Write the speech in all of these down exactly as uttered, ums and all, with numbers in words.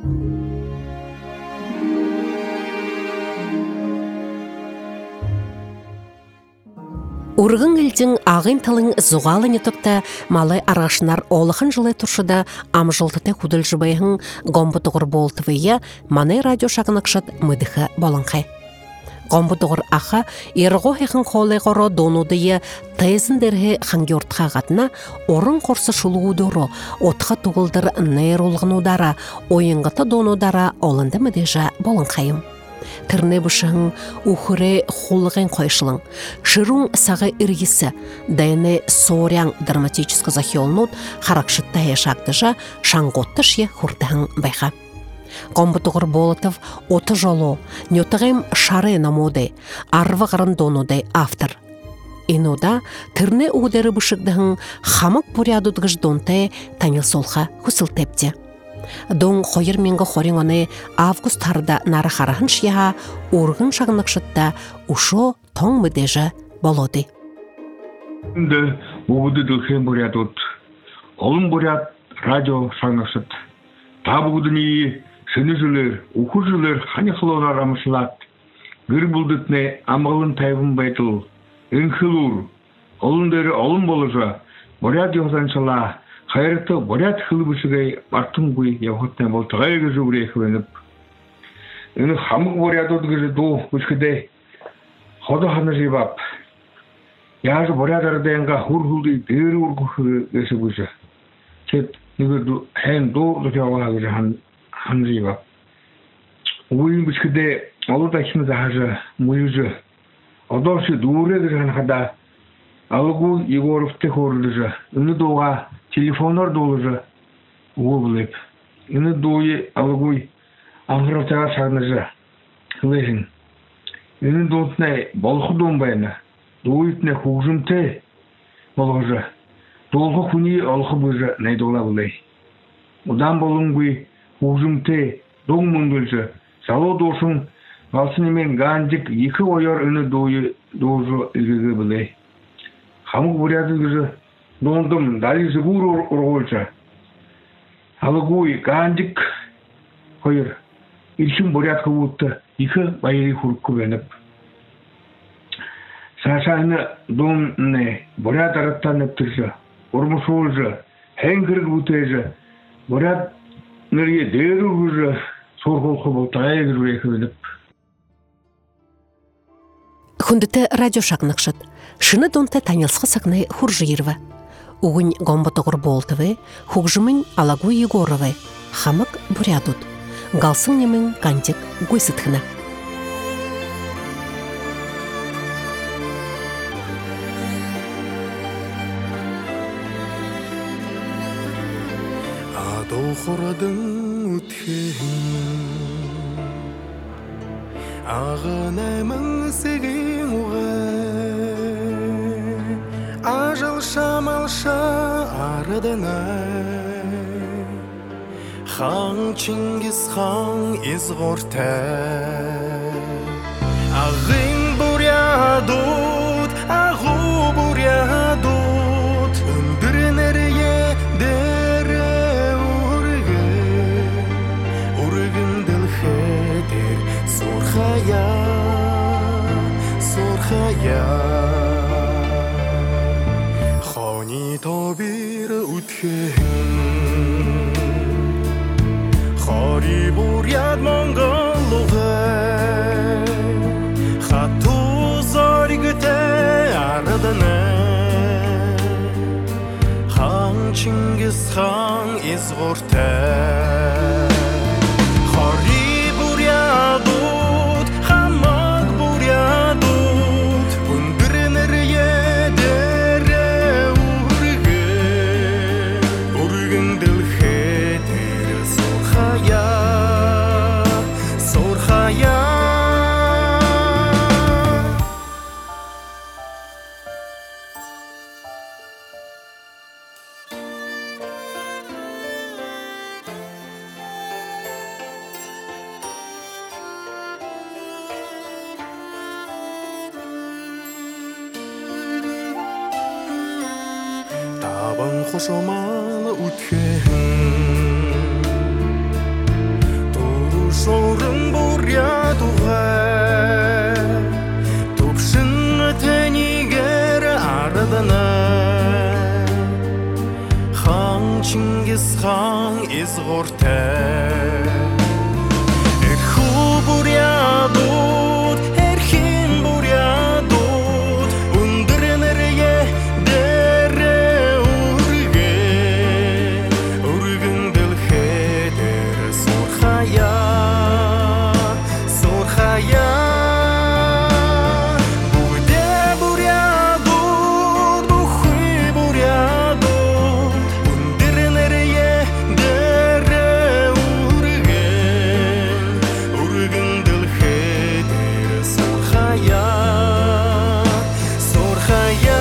Ургын илдин ағын тылын зуғалы нетокта малы арашынар олықын жылы туршыда амжылтыты худыл жыбайхын гомбутығыр болтывыя маны радио шағынықшыт мыдыхы болынқай. Гомбутығыр аха ерғо хеқін қолы ғоро донудыйы тайзындерхе хангёртха ғатына орын қорсы шулуудыру, отқа туғылдыр нейр олғын удара, ойынғыты донудара олынды мыдыжа болынқайым. Тырны бышың ухыре хулығын қойшылың. Шырун сағы иргісі, дайны сорян драматическі захиолнут харакшытта ешақтыжа шаңғотты шие хурдығын байға. Гомбутығыр болытыв оты жолу, нетығым шары намуды, арвы ғырын донуды автор. Инуда тырны уғдары бышықдығын хамық бурядудғыш донты танил солға хусылтепте. Дон қойыр менгі хорин оны август тарда нары харахын шияға урғын шағынықшытта ушо тоң мүдежі болоды. Инде уғды дылхен бурядуд, олын буряд радио шағынықшыт. Табуғдыны сынызылыр, ұқызылыр ханы қылуына рамысылат. Гір бұлдытны амғылын тайбын байтыл, үнхілур, олындары олын болыжа, буряд yoğdançala hayırtı буряд хылбысыгай артын гуй яхоттан болтығай гізу бірек өніп. Үні хамық буряд өдгізі ду үскіде ходы ханы жибап. Яжы буряд ардайынға хур-хулды дері ургухы өсі гүзі. Тет нүгірді хэн ду лұтяуға гізі ханы жибап. Уйын үскіде олыда хімді хажы мұйызы. Одосы дуыры гізі ханы қада алығу Егоровты хорылыжы. Үні дуға телефонlar dolujı uğulayıp. Yine doğuyu alıgıy Ankara'ya sarnıcı. Hılayın. Yine doğutuna balığı donbayına. Doğuyutuna huzumte balığı. Doğuğu kuni alığı bıcı neydi ola bulay. Odan balığıngıy huzumte doğum mundulcu. Salo doğsun balsın emen gancık iki oyar önü doğuyu doğucu ilgili bulay. Hamık buryadı güzü Dondum, dali zıgur orgolca. Alıgıy gancık koyur. İlkin buryat kıvıttı. İki bayırı hurku benip. Sasağını don ne? Buryat arattan neptirse. Ormuş olca. Hen kırık butayca. Buryat nereye değeri hurca. Sorgol kıvıltaya girveyki benip. Хүндіті радио шағынықшыт. Шыны донты танилсқы сақнай хуржы ерві. Угын гомбатығыр болтывы, хугжымын Алагу Егоровы, хамық бурядуд. Галсын немін гандик гойсытхына. Адау қорадың өткен Ағынаймын сеген оғай Ажал шамалша арадына Хан Чингис хан изғорта Ағын бурядуд, ағу бурядуд Үндірінерге дәрі ұрғы Ұрғын ділхедер Сорхая, сорхая Хани табир үткен Хари буряд монголуғы Хату заргыте араданы Хан Чингис хан изғорта Табан қошамалы өткен туға тупшын тәнигер ардына хан Чингис хан изғорта эрху бурядут эрхин бурядут ундырнырге дере урге ургын дылхедер сорхая сорхая буде бурядут бухы бурядут ундырнырге дере урге ургын дылхедер сорхая сорхая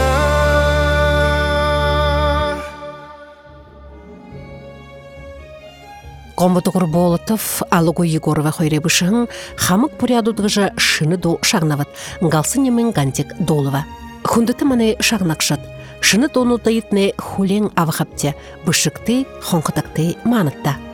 Гомбутугур Болотов, Алугу Егорова хойребышын, хамык пурядудгыжа шыны до шагнават, галсын емен гантик долова. Хундыты мане шагнакшат, шыны дону таитне хулен авахапте, бышыкты, хонкатакты манытта.